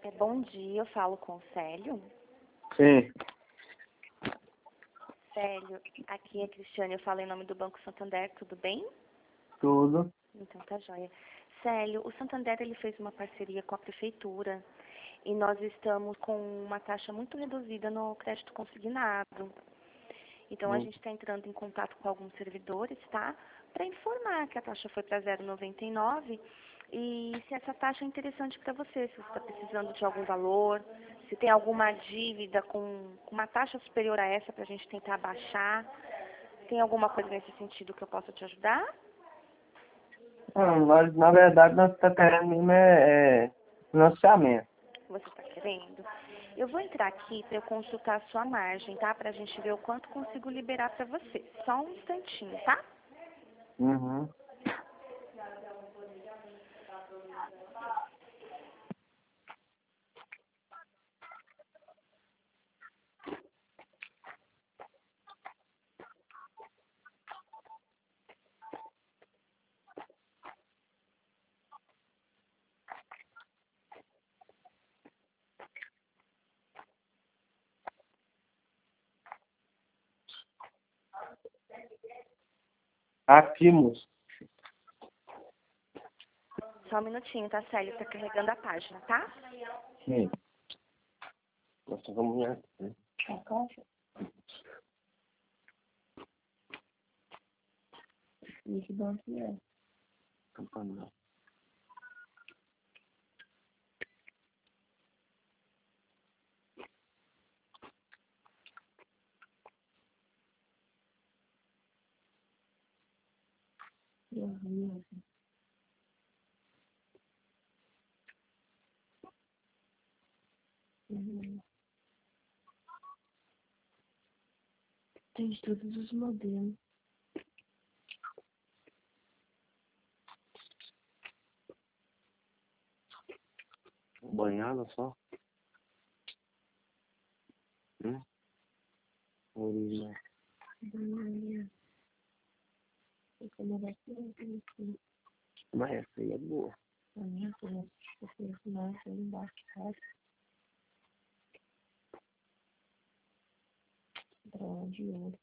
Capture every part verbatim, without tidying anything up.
É, bom dia, eu falo com o Célio. Sim. Célio, aqui é Cristiane, eu falo em nome do Banco Santander, tudo bem? Tudo. Então tá joia. Célio, o Santander ele fez uma parceria com a prefeitura e nós estamos com uma taxa muito reduzida no crédito consignado. Então a Hum. gente está entrando em contato com alguns servidores, tá? Para informar que a taxa foi para zero vírgula noventa e nove e se essa taxa é interessante para você, se você está precisando de algum valor, se tem alguma dívida com, com uma taxa superior a essa para a gente tentar baixar. Tem alguma coisa nesse sentido que eu possa te ajudar? Não, nós, na verdade, nós estamos querendo mesmo é, é financiamento. Você está querendo? Eu vou entrar aqui para eu consultar a sua margem, tá? Para a gente ver o quanto consigo liberar para você. Só um instantinho, tá? Uhum. Aqui, moço. Só um minutinho, tá, Célio? Tá carregando a página, tá? Sim. Nossa, vamos lá. A caixa? E que banco é? Campanha. Uhum. Uhum. Tem de todos os modelos. Banhada só. Hum? Original. Uhum. Essa moração tem que Mas essa aí é boa. a minha filha, eu fui assinar essa ali embaixo, sabe? Pra de ouro.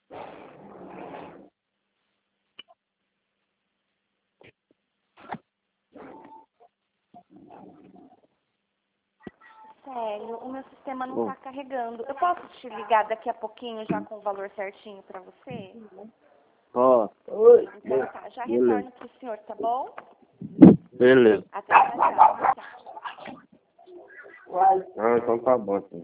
Célio, o meu sistema não Bom. tá carregando. Eu posso te ligar daqui a pouquinho já com o valor certinho pra você? Ó. Oi. Então tá, já Beleza. retorno pro senhor, tá bom? Beleza. Até já, tchau. Tchau. Ah, então tá bom. Então.